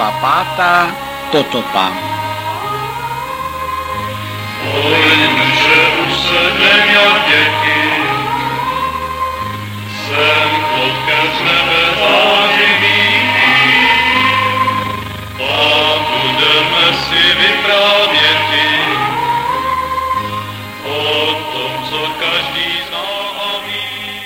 Kapitola 5. Potopa. Že už se neměl děti, jsem odkaz nebe zářivý, a budeme si vyprávět o tom, co každý zná a ví.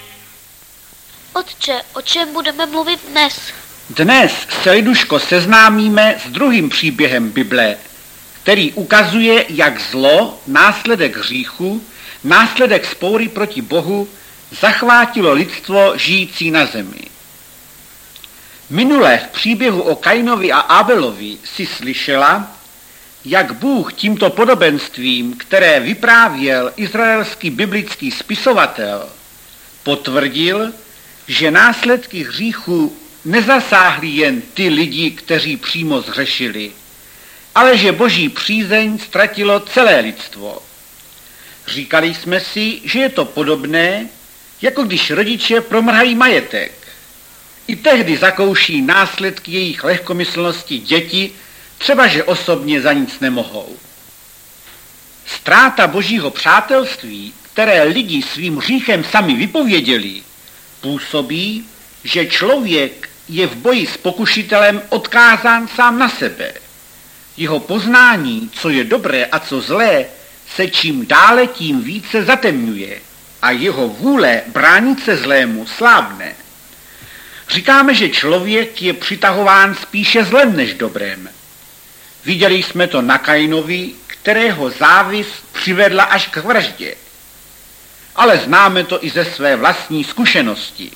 Otče, o čem budeme mluvit dnes? Dnes se, Liduško, seznámíme s druhým příběhem Bible, který ukazuje, jak zlo, následek hříchu, následek spoury proti Bohu, zachvátilo lidstvo žijící na zemi. Minule v příběhu o Kainovi a Abelovi si slyšela, jak Bůh tímto podobenstvím, které vyprávěl izraelský biblický spisovatel, potvrdil, že následky hříchu nezasáhly jen ty lidi, kteří přímo zhřešili, ale že Boží přízeň ztratilo celé lidstvo. Říkali jsme si, že je to podobné, jako když rodiče promrhají majetek. I tehdy zakouší následky jejich lehkomyslnosti děti, třeba že osobně za nic nemohou. Ztráta Božího přátelství, které lidi svým hříchem sami vypověděli, působí, že člověk je v boji s pokušitelem odkázán sám na sebe. Jeho poznání, co je dobré a co zlé, se čím dále tím více zatemňuje a jeho vůle bránit se zlému slábne. Říkáme, že člověk je přitahován spíše zlem než dobrem. Viděli jsme to na Kainovi, kterého závist přivedla až k vraždě. Ale známe to i ze své vlastní zkušenosti.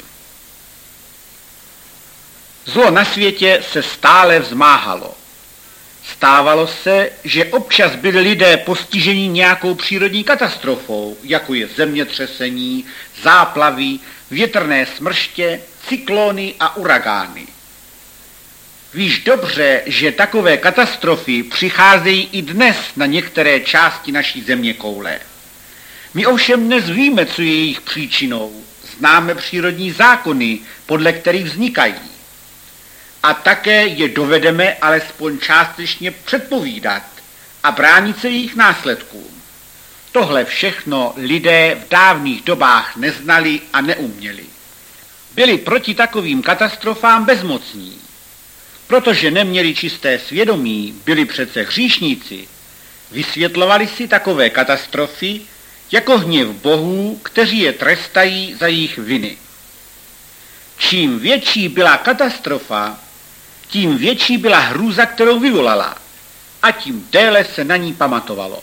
Zlo na světě se stále vzmáhalo. Stávalo se, že občas byli lidé postiženi nějakou přírodní katastrofou, jako je zemětřesení, záplavy, větrné smrště, cyklony a uragány. Víš dobře, že takové katastrofy přicházejí i dnes na některé části naší zeměkoule. My ovšem dnes víme, co je jejich příčinou. Známe přírodní zákony, podle kterých vznikají. A také je dovedeme alespoň částečně předpovídat a bránit se jejich následkům. Tohle všechno lidé v dávných dobách neznali a neuměli. Byli proti takovým katastrofám bezmocní. Protože neměli čisté svědomí, byli přece hříšníci, vysvětlovali si takové katastrofy jako hněv bohů, kteří je trestají za jejich viny. Čím větší byla katastrofa, tím větší byla hrůza, kterou vyvolala, a tím déle se na ní pamatovalo.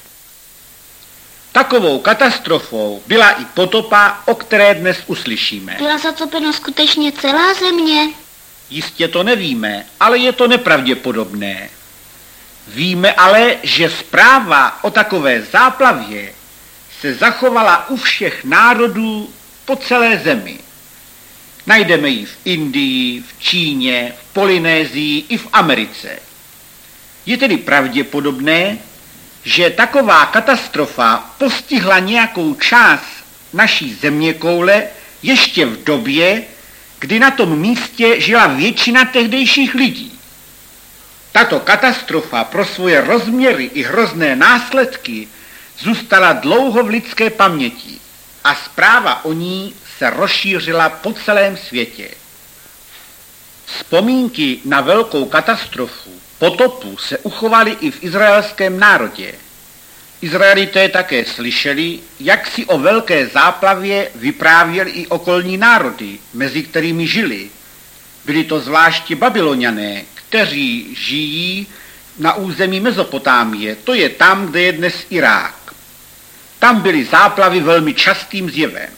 Takovou katastrofou byla i potopa, o které dnes uslyšíme. Byla zatopena skutečně celá země? Jistě to nevíme, ale je to nepravděpodobné. Víme ale, že zpráva o takové záplavě se zachovala u všech národů po celé zemi. Najdeme ji v Indii, v Číně, v Polynésii i v Americe. Je tedy pravděpodobné, že taková katastrofa postihla nějakou část naší zeměkoule ještě v době, kdy na tom místě žila většina tehdejších lidí. Tato katastrofa pro svoje rozměry i hrozné následky zůstala dlouho v lidské paměti a zpráva o ní se rozšířila po celém světě. Vzpomínky na velkou katastrofu, potopu, se uchovaly i v izraelském národě. Izraelité také slyšeli, jak si o velké záplavě vyprávěli i okolní národy, mezi kterými žili. Byli to zvláště Babyloniané, kteří žijí na území Mezopotámie, to je tam, kde je dnes Irák. Tam byly záplavy velmi častým zjevem.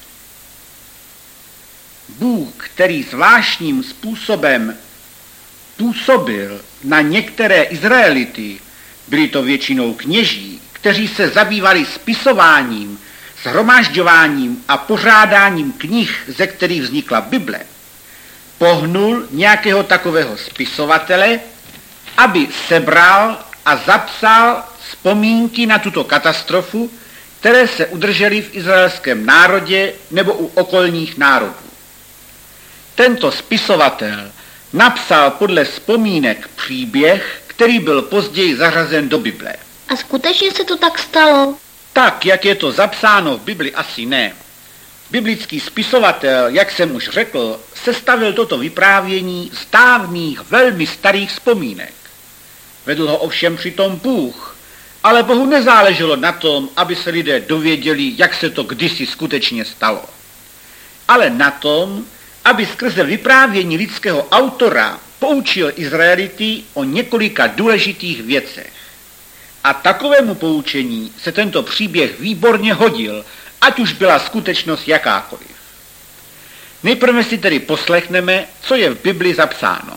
Bůh, který zvláštním způsobem působil na některé Izraelity, byli to většinou kněží, kteří se zabývali spisováním, shromažďováním a pořádáním knih, ze kterých vznikla Bible, pohnul nějakého takového spisovatele, aby sebral a zapsal vzpomínky na tuto katastrofu, které se udržely v izraelském národě nebo u okolních národů. Tento spisovatel napsal podle vzpomínek příběh, který byl později zařazen do Bible. A skutečně se to tak stalo? Tak, jak je to zapsáno v Bibli, asi ne. Biblický spisovatel, jak jsem už řekl, sestavil toto vyprávění z dávných, velmi starých vzpomínek. Vedl ho ovšem přitom Bůh, ale Bohu nezáleželo na tom, aby se lidé dověděli, jak se to kdysi skutečně stalo. Ale na tom, aby skrze vyprávění lidského autora poučil Izraelity o několika důležitých věcech. A takovému poučení se tento příběh výborně hodil, ať už byla skutečnost jakákoliv. Nejprve si tedy poslechneme, co je v Bibli zapsáno.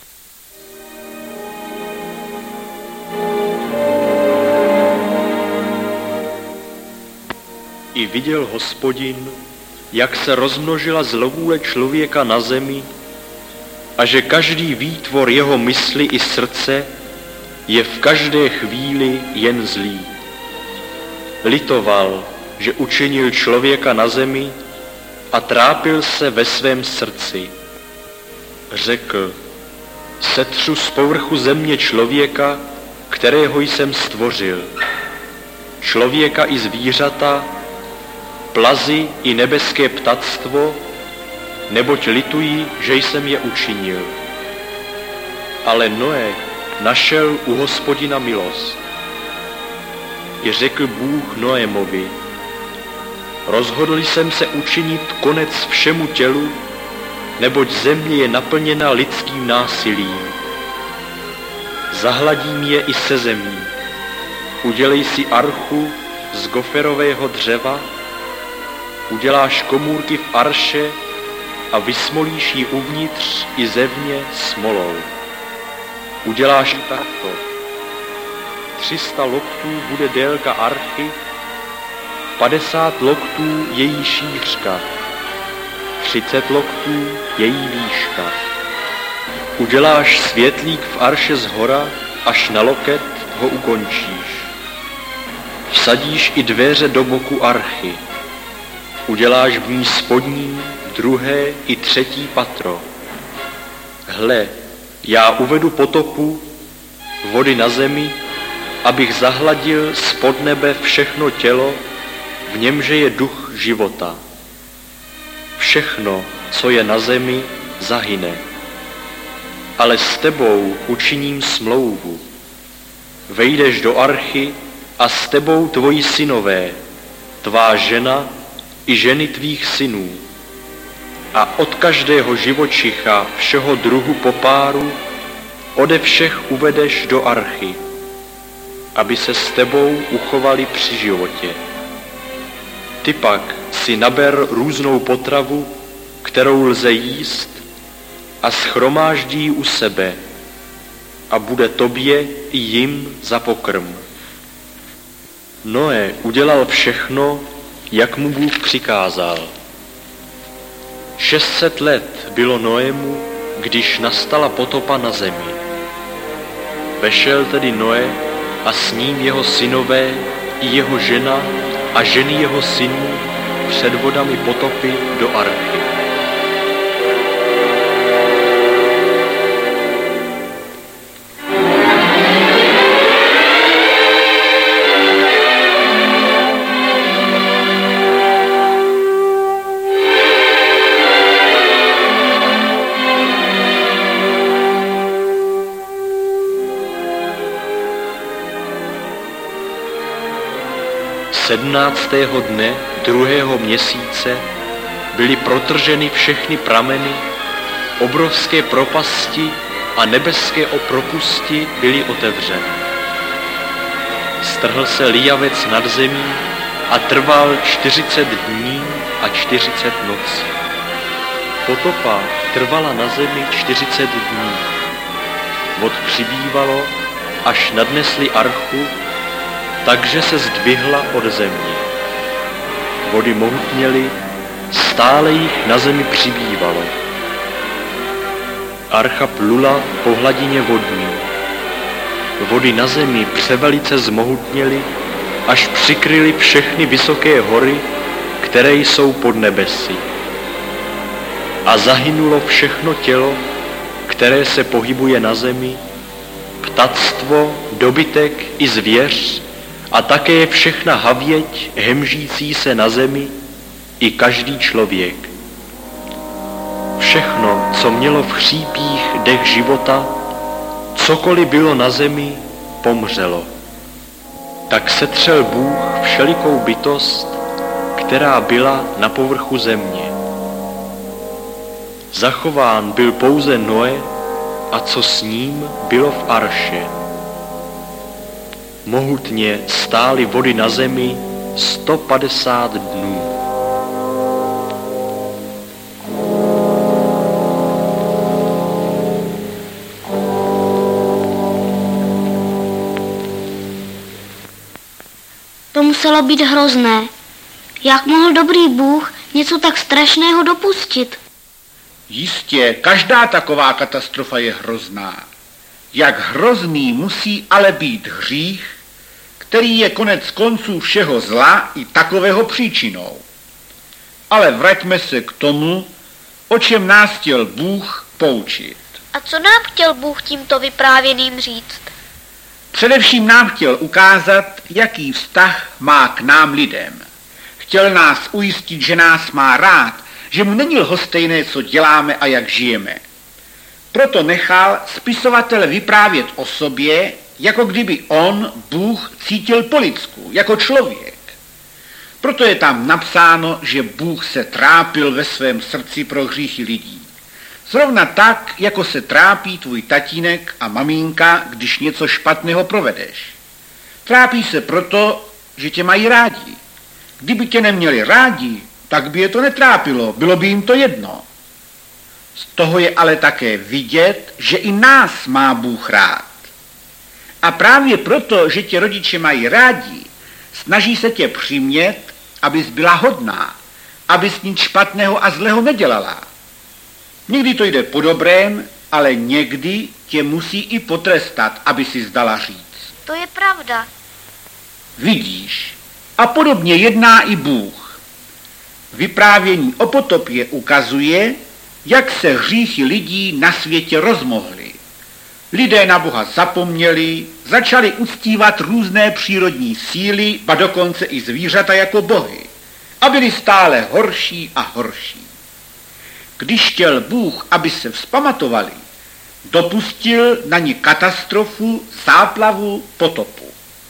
I viděl Hospodin, jak se rozmnožila zlovůle člověka na zemi a že každý výtvor jeho mysli i srdce je v každé chvíli jen zlý. Litoval, že učinil člověka na zemi a trápil se ve svém srdci. Řekl, setřu z povrchu země člověka, kterého jsem stvořil. Člověka i zvířata, plazy i nebeské ptactvo, neboť lituji, že jsem je učinil. Ale Noé našel u Hospodina milost. I řekl Bůh Noémovi, rozhodl jsem se učinit konec všemu tělu, neboť země je naplněna lidským násilím. Zahladím je i se zemí. Udělej si archu z goferového dřeva, uděláš komůrky v arše a vysmolíš ji uvnitř i zevně smolou. Uděláš takto. 300 loktů bude délka archy, 50 loktů její šířka, 30 loktů její výška. Uděláš světlík v arše zhora, až na loket ho ukončíš. Vsadíš i dveře do boku archy. Uděláš v ní spodní, druhé i třetí patro. Hle, já uvedu potopu, vody na zemi, abych zahladil spod nebe všechno tělo, v němže je duch života. Všechno, co je na zemi, zahyne. Ale s tebou učiním smlouvu. Vejdeš do archy a s tebou tvoji synové, tvá žena i ženy tvých synů. A od každého živočicha všeho druhu po páru ode všech uvedeš do archy, aby se s tebou uchovali při životě. Ty pak si naber různou potravu, kterou lze jíst, a shromáždí ji u sebe, a bude tobě i jim za pokrm. Noé udělal všechno, jak mu Bůh přikázal. 600 let bylo Noému, když nastala potopa na zemi. Vešel tedy Noé a s ním jeho synové i jeho žena a ženy jeho synů před vodami potopy do archy. Sedmnáctého dne druhého měsíce byly protrženy všechny prameny, obrovské propasti a nebeské propusti byly otevřeny. Strhl se lijavec nad zemí a trval 40 dní a 40 nocí. Potopa trvala na zemi 40 dní. Vod přibývalo, až nadnesli archu, takže se zdvihla od země. Vody mohutněly, stále jich na zemi přibývalo. Archa plula po hladině vodní. Vody na zemi převelice zmohutněly, až přikryly všechny vysoké hory, které jsou pod nebesy. A zahynulo všechno tělo, které se pohybuje na zemi, ptactvo, dobytek i zvěř a také všechna havěť hemžící se na zemi i každý člověk. Všechno, co mělo v chřípích dech života, cokoliv bylo na zemi, pomřelo. Tak setřel Bůh všelikou bytost, která byla na povrchu země. Zachován byl pouze Noe a co s ním bylo v arše. Mohutně stály vody na zemi 150 dnů. To muselo být hrozné. Jak mohl dobrý Bůh něco tak strašného dopustit? Jistě, každá taková katastrofa je hrozná. Jak hrozný musí ale být hřích, který je konec konců všeho zla i takového příčinou. Ale vraťme se k tomu, o čem nás chtěl Bůh poučit. A co nám chtěl Bůh tímto vyprávěným říct? Především nám chtěl ukázat, jaký vztah má k nám lidem. Chtěl nás ujistit, že nás má rád, že mu není lhostejné, co děláme a jak žijeme. Proto nechal spisovatele vyprávět o sobě, jako kdyby on, Bůh, cítil po lidsku, jako člověk. Proto je tam napsáno, že Bůh se trápil ve svém srdci pro hříchy lidí. Zrovna tak, jako se trápí tvůj tatínek a maminka, když něco špatného provedeš. Trápí se proto, že tě mají rádi. Kdyby tě neměli rádi, tak by je to netrápilo, bylo by jim to jedno. Z toho je ale také vidět, že i nás má Bůh rád. A právě proto, že tě rodiče mají rádi, snaží se tě přimět, abys byla hodná, abys nic špatného a zlého nedělala. Někdy to jde po dobrém, ale někdy tě musí i potrestat, aby si zdala říct. To je pravda. Vidíš, a podobně jedná i Bůh. Vyprávění o potopě ukazuje, jak se hříchy lidí na světě rozmohly. Lidé na Boha zapomněli, začali uctívat různé přírodní síly, ba dokonce i zvířata jako bohy, a byli stále horší a horší. Když chtěl Bůh, aby se vzpamatovali, dopustil na ně katastrofu, záplavu, potopu.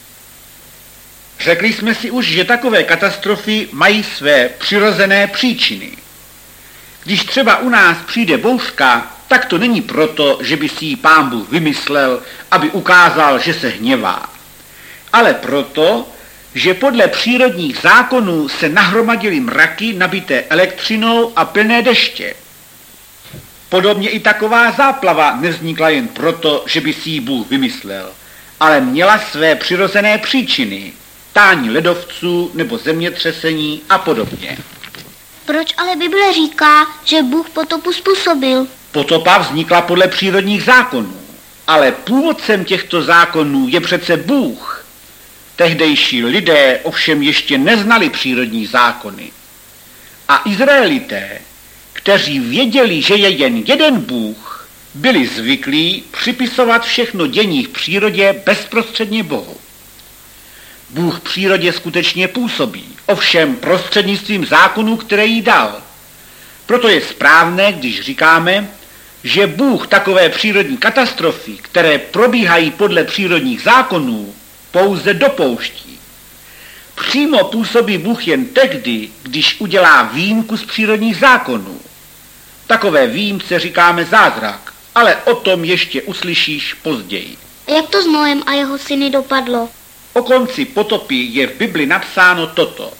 Řekli jsme si už, že takové katastrofy mají své přirozené příčiny. Když třeba u nás přijde bouřka, tak to není proto, že by si ji Pán Bůh vymyslel, aby ukázal, že se hněvá, ale proto, že podle přírodních zákonů se nahromadily mraky nabité elektřinou a plné deště. Podobně i taková záplava nevznikla jen proto, že by si ji Bůh vymyslel, ale měla své přirozené příčiny, tání ledovců nebo zemětřesení a podobně. Proč ale Bible říká, že Bůh potopu způsobil? Potopa vznikla podle přírodních zákonů, ale původcem těchto zákonů je přece Bůh. Tehdejší lidé ovšem ještě neznali přírodní zákony. A Izraelité, kteří věděli, že je jen jeden Bůh, byli zvyklí připisovat všechno dění v přírodě bezprostředně Bohu. Bůh v přírodě skutečně působí, ovšem prostřednictvím zákonů, které jí dal. Proto je správné, když říkáme, že Bůh takové přírodní katastrofy, které probíhají podle přírodních zákonů, pouze dopouští. Přímo působí Bůh jen tehdy, když udělá výjimku z přírodních zákonů. Takové výjimce říkáme zázrak, ale o tom ještě uslyšíš později. A jak to s Noem a jeho syny dopadlo? O konci potopy je v Bibli napsáno toto.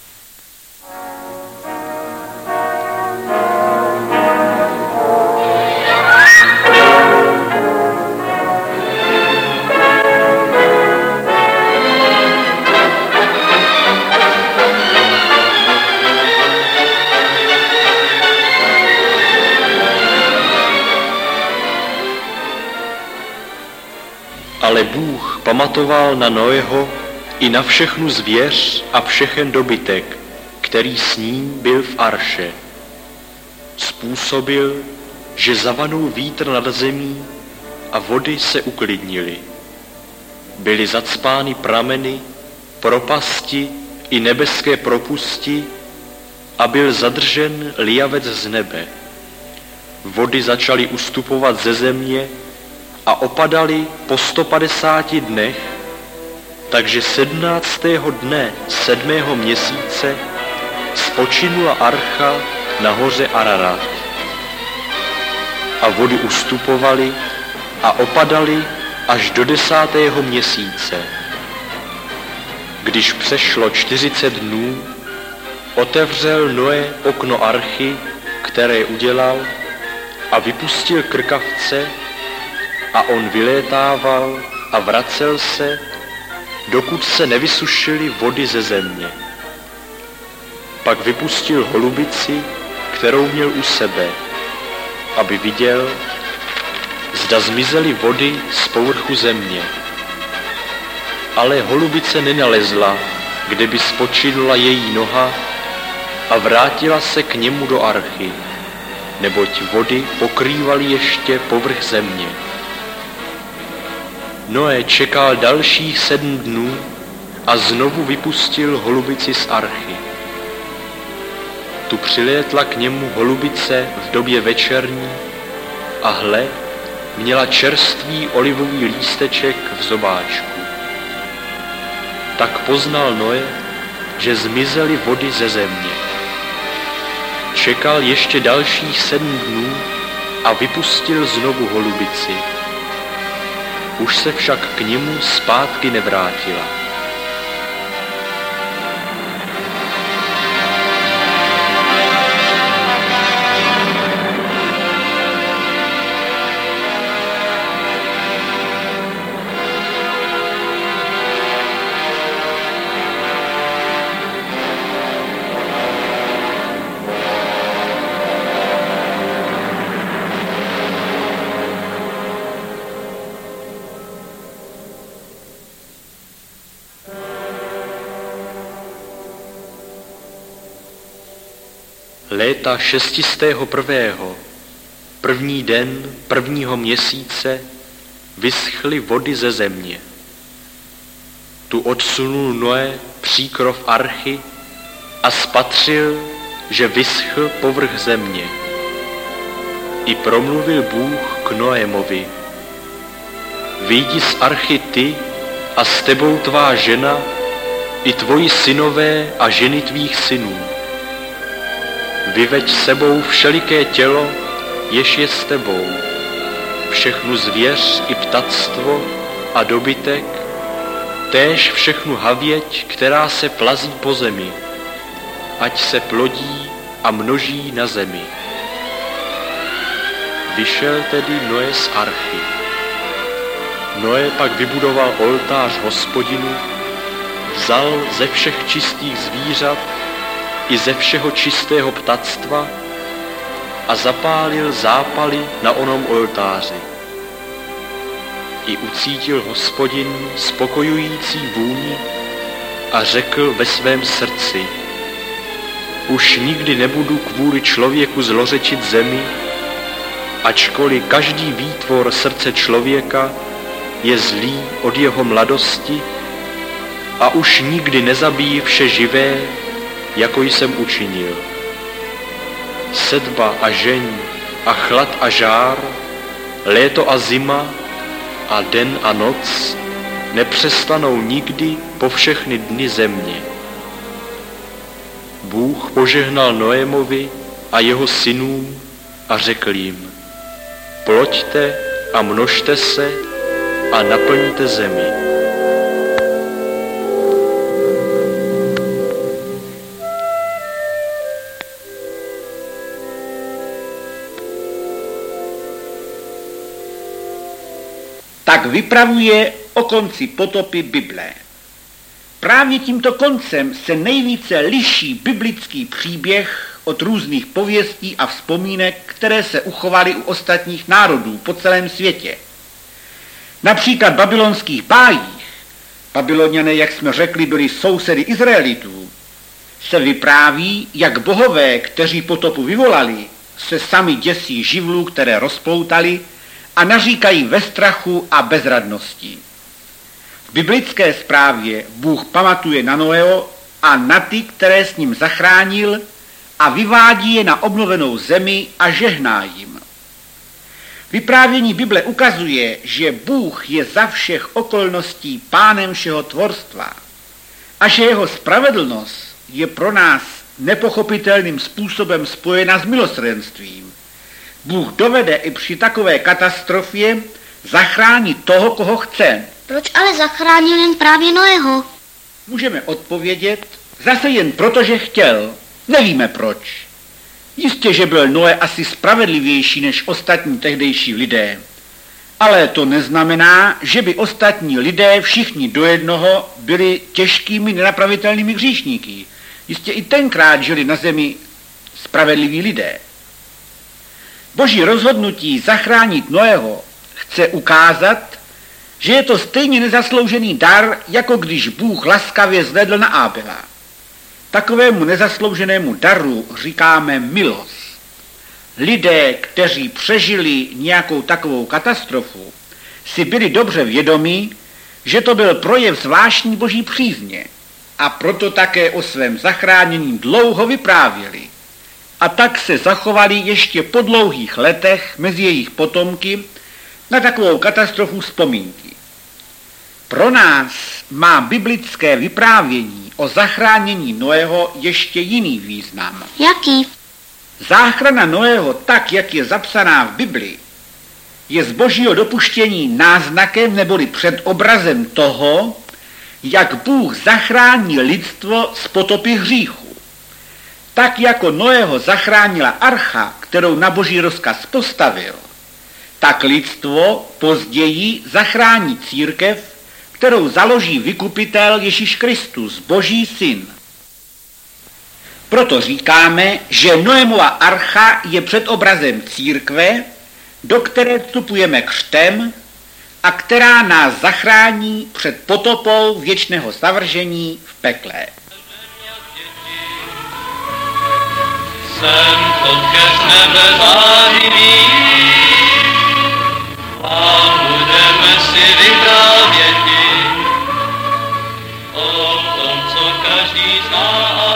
Ale Bůh pamatoval na Noeho i na všechnu zvěř a všechen dobytek, který s ním byl v arše. Způsobil, že zavanul vítr nad zemí a vody se uklidnily. Byly zacpány prameny, propasti i nebeské propusti a byl zadržen lijavec z nebe. Vody začaly ustupovat ze země a opadaly po 150 dnech, takže 17. dne 7. měsíce spočinula archa na hoře Ararat. A vody ustupovaly a opadaly až do 10. měsíce. Když přešlo 40 dnů, otevřel Noé okno archy, které udělal, a vypustil krkavce, a on vylétával a vracel se, dokud se nevysušily vody ze země. Pak vypustil holubici, kterou měl u sebe, aby viděl, zda zmizely vody z povrchu země. Ale holubice nenalezla, kde by spočinula její noha, a vrátila se k němu do archy, neboť vody pokrývaly ještě povrch země. Noé čekal dalších 7 dnů a znovu vypustil holubici z archy. Tu přilétla k němu holubice v době večerní a hle, měla čerstvý olivový lísteček v zobáčku. Tak poznal Noé, že zmizely vody ze země. Čekal ještě dalších 7 dnů a vypustil znovu holubici. Už se však k němu zpátky nevrátila. Léta 601. První den 1. měsíce vyschly vody ze země. Tu odsunul Noé příkrov archy a spatřil, že vyschl povrch země. I promluvil Bůh k Noémovi: vyjdi z archy ty a s tebou tvá žena, i tvoji synové a ženy tvých synů. Vyveď sebou všeliké tělo, jež je s tebou, všechnu zvěř i ptactvo a dobytek, též všechnu havěť, která se plazí po zemi, ať se plodí a množí na zemi. Vyšel tedy Noé z archy. Noé pak vybudoval oltář Hospodinu, vzal ze všech čistých zvířat i ze všeho čistého ptactva a zapálil zápaly na onom oltáři. I ucítil Hospodin spokojující vůni a řekl ve svém srdci: už nikdy nebudu kvůli člověku zlořečit zemi, ačkoliv každý výtvor srdce člověka je zlý od jeho mladosti, a už nikdy nezabíjí vše živé, jako jsem učinil. Sedba a žeň a chlad a žár, léto a zima a den a noc nepřestanou nikdy po všechny dny země. Bůh požehnal Noémovi a jeho synům a řekl jim: ploďte a množte se a naplňte zemi. Tak vypravuje o konci potopy Bible. Právě tímto koncem se nejvíce liší biblický příběh od různých pověstí a vzpomínek, které se uchovaly u ostatních národů po celém světě. Například v babylonských bájích, Babyloniané, jak jsme řekli, byli sousedy Izraelitů, se vypráví, jak bohové, kteří potopu vyvolali, se sami děsí živlů, které rozpoutali a naříkají ve strachu a bezradnosti. V biblické zprávě Bůh pamatuje na Noého a na ty, které s ním zachránil a vyvádí je na obnovenou zemi a žehná jim. Vyprávění Bible ukazuje, že Bůh je za všech okolností pánem všeho tvorstva a že jeho spravedlnost je pro nás nepochopitelným způsobem spojena s milosrdenstvím. Bůh dovede i při takové katastrofě zachránit toho, koho chce. Proč ale zachránil jen právě Noého? Můžeme odpovědět, zase jen proto, že chtěl. Nevíme proč. Jistě, že byl Noé asi spravedlivější než ostatní tehdejší lidé. Ale to neznamená, že by ostatní lidé všichni do jednoho byli těžkými nenapravitelnými hříšníky. Jistě i tenkrát žili na zemi spravedliví lidé. Boží rozhodnutí zachránit Noého chce ukázat, že je to stejně nezasloužený dar, jako když Bůh laskavě zhlédl na Ábela. Takovému nezaslouženému daru říkáme milost. Lidé, kteří přežili nějakou takovou katastrofu, si byli dobře vědomí, že to byl projev zvláštní boží přízně a proto také o svém zachránění dlouho vyprávěli. A tak se zachovali ještě po dlouhých letech mezi jejich potomky na takovou katastrofu vzpomínky. Pro nás má biblické vyprávění o zachránění Noého ještě jiný význam. Jaký? Záchrana Noého, tak jak je zapsaná v Bibli, je z božího dopuštění náznakem neboli předobrazem toho, jak Bůh zachrání lidstvo z potopy hříchu. Tak jako Noého zachránila archa, kterou na boží rozkaz postavil, tak lidstvo později zachrání církev, kterou založí vykupitel Ježíš Kristus, Boží syn. Proto říkáme, že Noémova archa je předobrazem církve, do které vstupujeme křtem a která nás zachrání před potopou věčného zavržení v pekle. Sem odkeř nebe zářivý a budeme si vyprávěti o tom, co každý zná.